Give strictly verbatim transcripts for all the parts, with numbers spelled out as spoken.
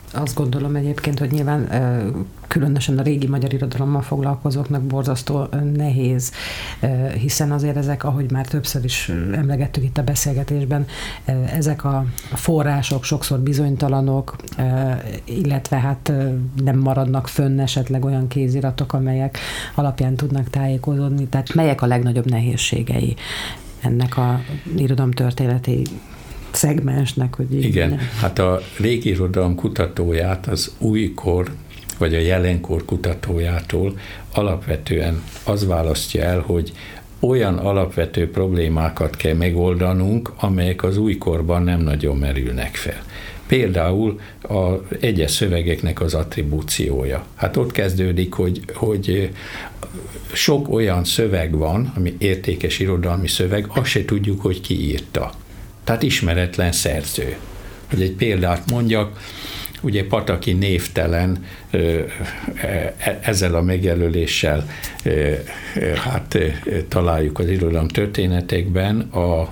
Azt gondolom egyébként, hogy nyilván különösen a régi magyar irodalommal foglalkozóknak borzasztó nehéz, hiszen azért ezek, ahogy már többször is emlegettük itt a beszélgetésben, ezek a források sokszor bizonytalanok, illetve hát nem maradnak fönn esetleg olyan kéziratok, amelyek alapján tudnak tájékozódni. Tehát melyek a legnagyobb nehézségei ennek a irodalomtörténeti szegmensnek, hogy így igen, nem. Hát a régi irodalom kutatóját az újkor, vagy a jelenkor kutatójától alapvetően az választja el, hogy olyan alapvető problémákat kell megoldanunk, amelyek az újkorban nem nagyon merülnek fel. Például az egyes szövegeknek az attribúciója. Hát ott kezdődik, hogy, hogy sok olyan szöveg van, ami értékes irodalmi szöveg, azt se tudjuk, hogy ki írta. Tehát ismeretlen szerző. Hogy egy példát mondjak, ugye Pataki névtelen ezzel a megjelöléssel hát találjuk az irodalom történetekben a,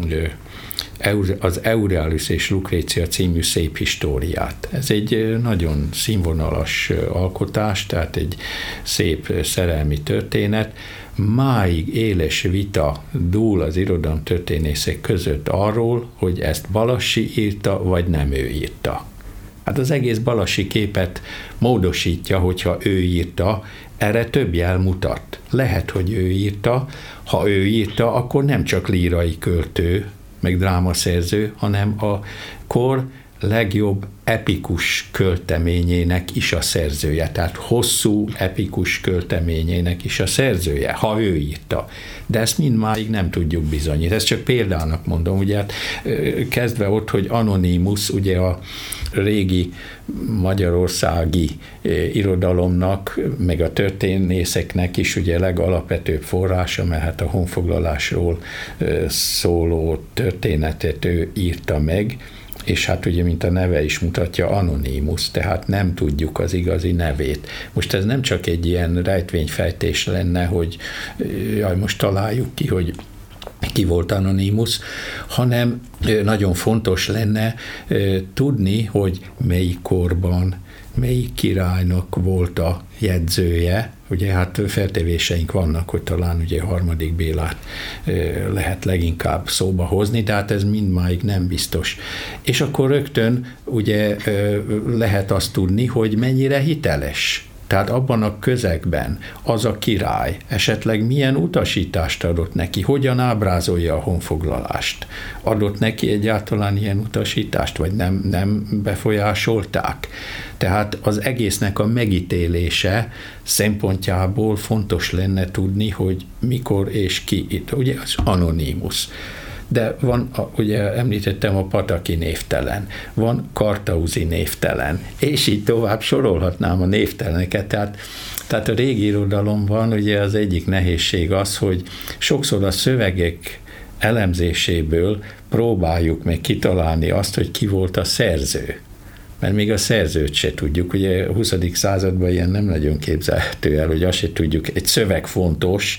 az Euryalus és Lucrécia című szép históriát. Ez egy nagyon színvonalas alkotás, tehát egy szép szerelmi történet. Máig éles vita dúl az irodalomtörténészek között arról, hogy ezt Balassi írta, vagy nem ő írta. Hát az egész Balassi képet módosítja, hogyha ő írta, erre több jel mutat. Lehet, hogy ő írta, ha ő írta, akkor nem csak lírai költő, meg drámaszerző, hanem a kor legjobb epikus költeményének is a szerzője, tehát hosszú epikus költeményének is a szerzője, ha ő írta. De ezt mindmáig nem tudjuk bizonyítani. Ezt csak példának mondom, ugye hát kezdve ott, hogy Anonymus, ugye a régi magyarországi irodalomnak, meg a történészeknek is ugye legalapvetőbb forrása, mert hát a honfoglalásról szóló történetet ő írta meg, és hát ugye, mint a neve is mutatja, Anonymus, tehát nem tudjuk az igazi nevét. Most ez nem csak egy ilyen rejtvényfejtés lenne, hogy jaj, most találjuk ki, hogy ki volt Anonymus, hanem nagyon fontos lenne tudni, hogy melyik korban, melyik királynak volt a jegyzője. Ugye hát feltevéseink vannak, hogy talán ugye harmadik Bélát lehet leginkább szóba hozni, de hát ez mindmáig nem biztos. És akkor rögtön ugye lehet azt tudni, hogy mennyire hiteles. Tehát abban a közegben az a király esetleg milyen utasítást adott neki, hogyan ábrázolja a honfoglalást. Adott neki egyáltalán ilyen utasítást, vagy nem, nem befolyásolták. Tehát az egésznek a megítélése szempontjából fontos lenne tudni, hogy mikor és ki itt. Ugye az Anonymus. De van, ugye említettem a Pataki névtelen, van Kartauzi névtelen, és így tovább sorolhatnám a névteleneket. Tehát, tehát a régi irodalomban ugye az egyik nehézség az, hogy sokszor a szövegek elemzéséből próbáljuk meg kitalálni azt, hogy ki volt a szerző. Mert még a szerzőt se tudjuk. Ugye a huszadik században ilyen nem nagyon képzelhető el, hogy azt se tudjuk, egy szöveg fontos,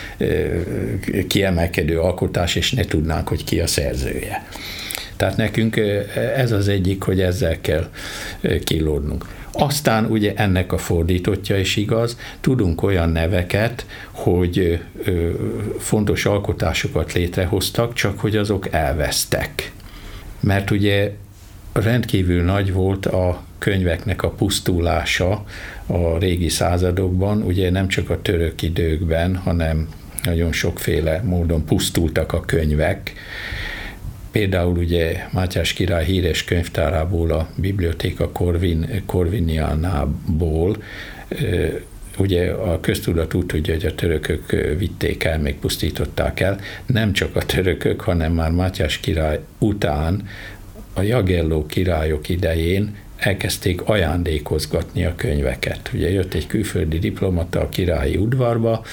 kiemelkedő alkotás, és ne tudnánk, hogy ki a szerzője. Tehát nekünk ez az egyik, hogy ezzel kell kilódnunk. Aztán ugye ennek a fordítottja is igaz, tudunk olyan neveket, hogy fontos alkotásokat létrehoztak, csak hogy azok elvesztek. Mert ugye rendkívül nagy volt a könyveknek a pusztulása a régi századokban, ugye nem csak a török időkben, hanem nagyon sokféle módon pusztultak a könyvek. Például ugye Mátyás király híres könyvtárából, a Bibliotheca Corvin, Corvinianából, ugye a köztudat úgy tudja, hogy a törökök vitték el, még pusztították el. Nem csak a törökök, hanem már Mátyás király után a Jagelló királyok idején elkezdték ajándékozgatni a könyveket. Ugye jött egy külföldi diplomata a királyi udvarba,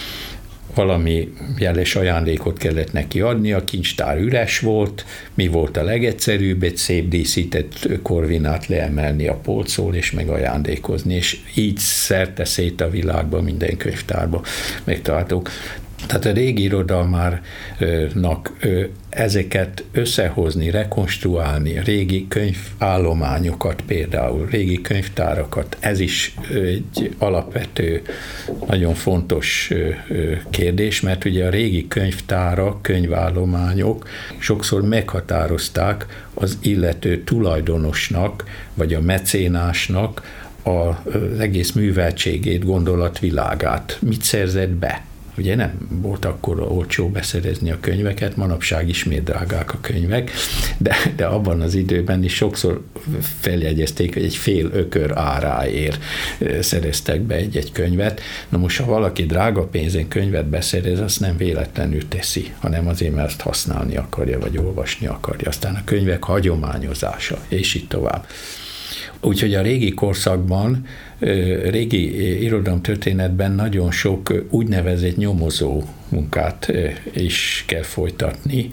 valami jeles ajándékot kellett neki adni, a kincstár üres volt, mi volt a legegyszerűbb, egy szép díszített korvinát leemelni a polcról, és meg ajándékozni, és így szerte szét a világban, minden könyvtárban megtaláltuk. Tehát a régi irodalmárnak ezeket összehozni, rekonstruálni, régi könyvállományokat például, régi könyvtárakat, ez is egy alapvető, nagyon fontos kérdés, mert ugye a régi könyvtárak, könyvállományok sokszor meghatározták az illető tulajdonosnak, vagy a mecénásnak az egész műveltségét, gondolatvilágát. Mit szerzett be? Ugye nem volt akkor olcsó beszerezni a könyveket, manapság ismét drágák a könyvek, de, de abban az időben is sokszor feljegyezték, hogy egy fél ökör áráért szereztek be egy-egy könyvet. Na most, ha valaki drága pénzen könyvet beszerez, azt nem véletlenül teszi, hanem azért, mert azt használni akarja, vagy olvasni akarja. Aztán a könyvek hagyományozása, és így tovább. Úgyhogy a régi korszakban, régi irodalomtörténetben nagyon sok úgynevezett nyomozó munkát is kell folytatni.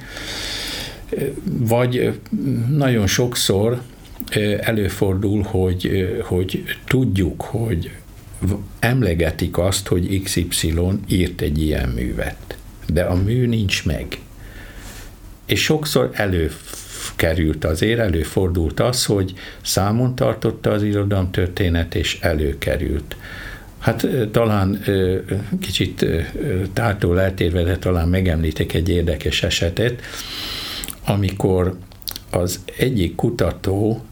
Vagy nagyon sokszor előfordul, hogy, hogy tudjuk, hogy emlegetik azt, hogy iksz ipszilon írt egy ilyen művet, de a mű nincs meg. És sokszor előfordul, került azért, előfordult az, hogy számon tartotta az irodalomtörténet, és előkerült. Hát talán kicsit tártól eltérve, de talán megemlítek egy érdekes esetet, amikor az egyik kutató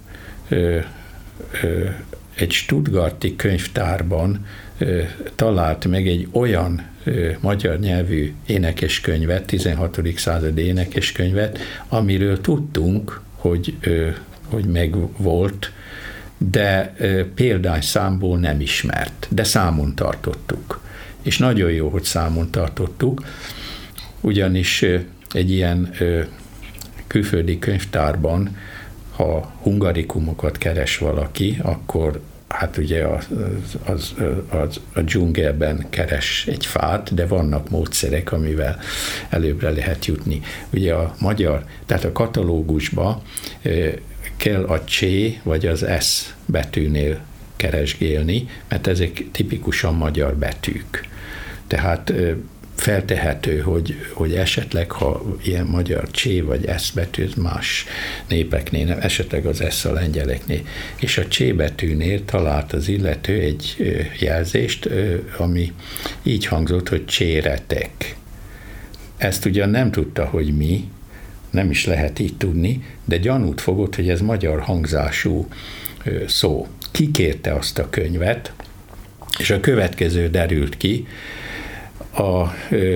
egy stuttgarti könyvtárban talált meg egy olyan magyar nyelvű énekeskönyvet, tizenhatodik századi énekeskönyvet, amiről tudtunk, hogy, hogy megvolt, de példányszámból nem ismert, de számon tartottuk. És nagyon jó, hogy számon tartottuk, ugyanis egy ilyen külföldi könyvtárban, ha hungarikumokat keres valaki, akkor hát ugye az, az, az, a dzsungelben keres egy fát, de vannak módszerek, amivel előbbre lehet jutni. Ugye a magyar, tehát a katalógusba kell a C vagy az S betűnél keresgélni, mert ezek tipikusan magyar betűk. Tehát feltehető, hogy, hogy esetleg, ha ilyen magyar C vagy S betű más népeknél, nem, esetleg az S a lengyeleknél, és a C betűnél talált az illető egy jelzést, ami így hangzott, hogy cséretek. Ezt ugyan nem tudta, hogy mi, nem is lehet így tudni, de gyanút fogott, hogy ez magyar hangzású szó. Kikérte azt a könyvet, és a következő derült ki, a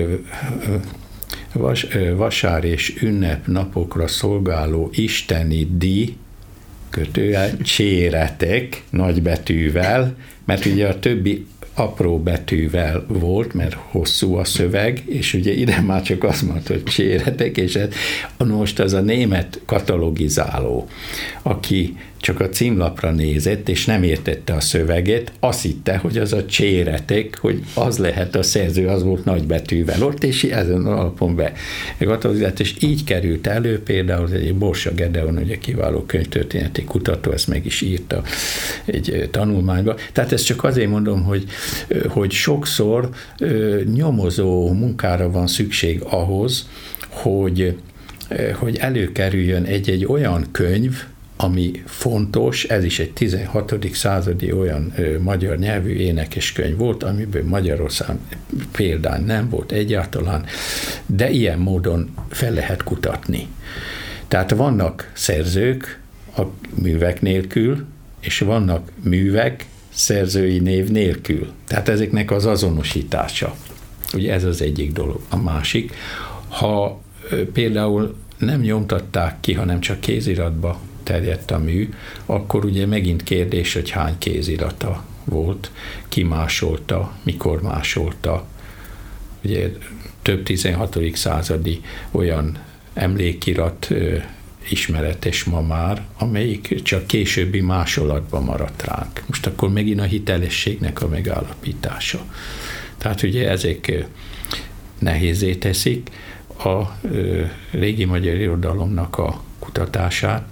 vas, vasár és ünnepnapokra szolgáló isteni díj, kötőjel, cséretek nagybetűvel, mert ugye a többi apró betűvel volt, mert hosszú a szöveg, és ugye ide már csak azt mondta, hogy cséretek, és ez, most az a német katalogizáló, aki csak a címlapra nézett, és nem értette a szöveget, azt hitte, hogy az a cséretek, hogy az lehet a szerző, az volt nagybetűvel ott, és ezen alapon be katalogizálta, és így került elő, például egy Borsa Gedeon, ugye kiváló könyvtörténeti kutató, ezt meg is írta egy tanulmányba. Tehát ezt csak azért mondom, hogy, hogy sokszor nyomozó munkára van szükség ahhoz, hogy, hogy előkerüljön egy-egy olyan könyv, ami fontos, ez is egy tizenhatodik századi olyan ö, magyar nyelvű énekeskönyv volt, amiből Magyarország példány nem volt egyáltalán, de ilyen módon fel lehet kutatni. Tehát vannak szerzők a művek nélkül, és vannak művek szerzői név nélkül. Tehát ezeknek az azonosítása. Ugye ez az egyik dolog. A másik, ha ö, például nem nyomtatták ki, hanem csak kéziratba terjedt a mű, akkor ugye megint kérdés, hogy hány kézirata volt, ki másolta, mikor másolta. Ugye több tizenhatodik századi olyan emlékirat ö, ismeretes ma már, amelyik csak későbbi másolatban maradt ránk. Most akkor megint a hitelességnek a megállapítása. Tehát ugye ezek nehézé teszik a ö, régi magyar irodalomnak a kutatását,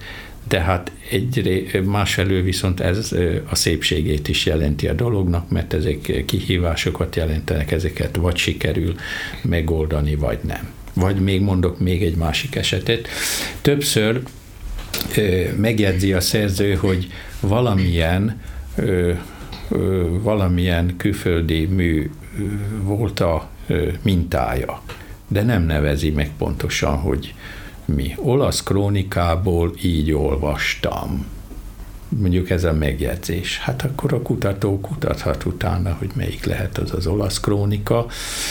Tehát egy, másfelől viszont ez a szépségét is jelenti a dolognak, mert ezek kihívásokat jelentenek, ezeket vagy sikerül megoldani, vagy nem. Vagy még mondok még egy másik esetet. Többször ö, megjegyzi a szerző, hogy valamilyen ö, ö, valamilyen külföldi mű ö, volt a ö, mintája, de nem nevezi meg pontosan, hogy mi. Olasz krónikából így olvastam. Mondjuk ez a megjegyzés. Hát akkor a kutató kutathat utána, hogy melyik lehet az az olasz krónika.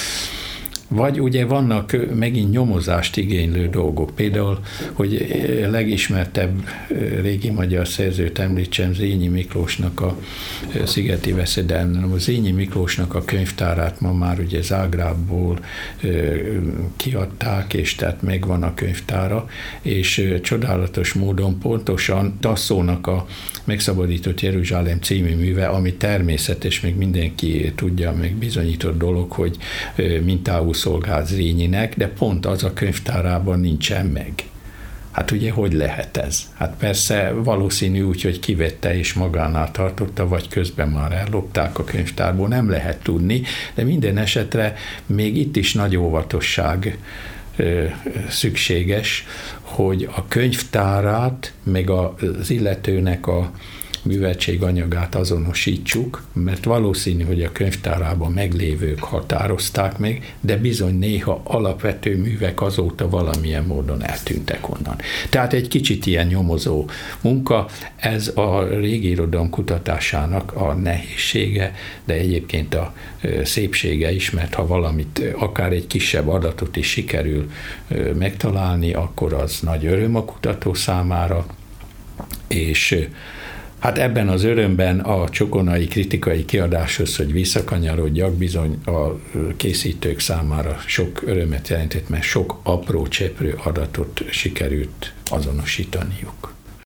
Vagy ugye vannak megint nyomozást igénylő dolgok. Például, hogy legismertebb régi magyar szerzőt említsem, Zényi Miklósnak a Szigeti Veszedelem. A Zényi Miklósnak a könyvtárát ma már ugye Zágrábból kiadták, és tehát megvan a könyvtára, és csodálatos módon pontosan Tasszónak a Megszabadított Jeruzsálem című műve, ami természetes, még mindenki tudja, meg bizonyított dolog, hogy mintául szolgált Zrínyinek, de pont az a könyvtárában nincsen meg. Hát ugye, hogy lehet ez? Hát persze valószínű úgy, hogy kivette és magánál tartotta, vagy közben már ellopták a könyvtárból, nem lehet tudni, de minden esetre még itt is nagy óvatosság ö, szükséges, hogy a könyvtárát, meg az illetőnek a műveltséganyagát azonosítsuk, mert valószínű, hogy a könyvtárában meglévők határozták meg, de bizony néha alapvető művek azóta valamilyen módon eltűntek onnan. Tehát egy kicsit ilyen nyomozó munka, ez a régi irodalom kutatásának a nehézsége, de egyébként a szépsége is, mert ha valamit, akár egy kisebb adatot is sikerül megtalálni, akkor az nagy öröm a kutató számára, és hát ebben az örömben a Csokonai kritikai kiadáshoz, hogy visszakanyarodjak, bizony a készítők számára sok örömet jelentett, mert sok apró cseprő adatot sikerült azonosítaniuk.